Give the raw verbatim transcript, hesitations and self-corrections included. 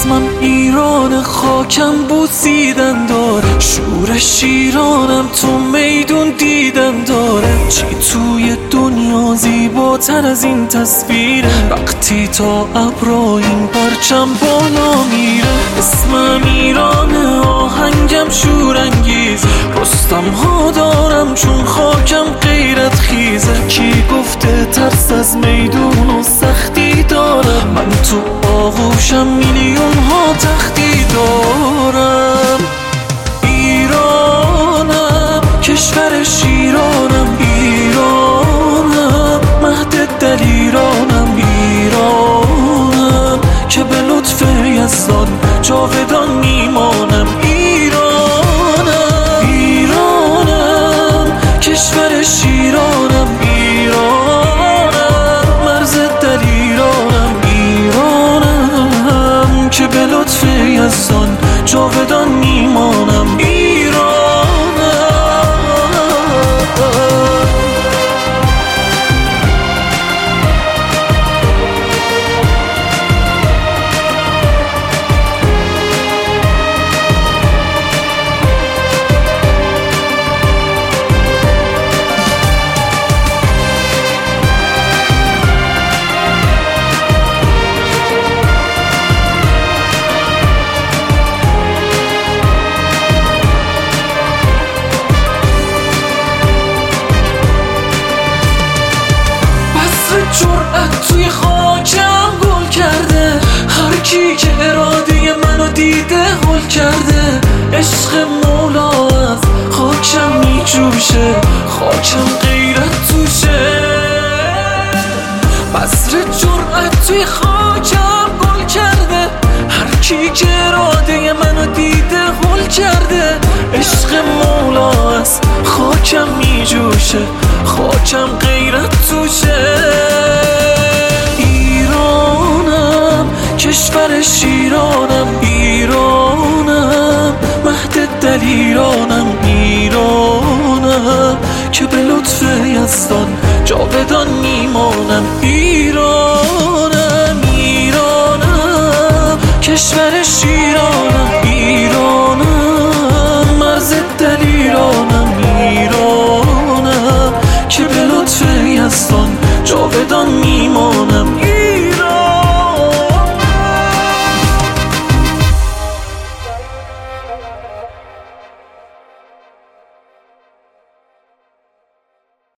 اسمم ایران، خاکم بوسیدن داره، شور شیرانم تو میدون دیدن داره. چی توی دنیا زیباتر از این تصویره، وقتی تا ابرا این پرچم بالا میره. اسمم ایرانه، آهنگم شورانگیز، رستم ها دارم چون خاکم غیرت خیزه. کی گفته ترس از میدون و سختی دارم، من تو آغوشم میلیون ها تختی دارم. ایرانم کشور شیرانم، ایرانم مهد دلیرانم، ایرانم که به لطف یزدان جاودان میمانم. ایرانم ایرانم کشور شیرانم، ایرانم مرز دلیرانم، ایرانم که به لطف یزدان جاودان میمانم. جرأت توی خاکم گل کرده، هر کی که اراده منو دیده هل کرده. عشق مولا از خاکم میجوشه، خاکم غیرت توشه. بذر جرأت توی خاکم گل کرده، هر کی که اراده منو دیده هل کرده. عشق مولا از خاکم میجوشه، خاکم غیرت توشه. کشور شیرانم، ایرانم مهد دلیرانم، ایرانم که به لطف یزدان جاودان میمانم. ایرانم ایرانم کشور شیرانم.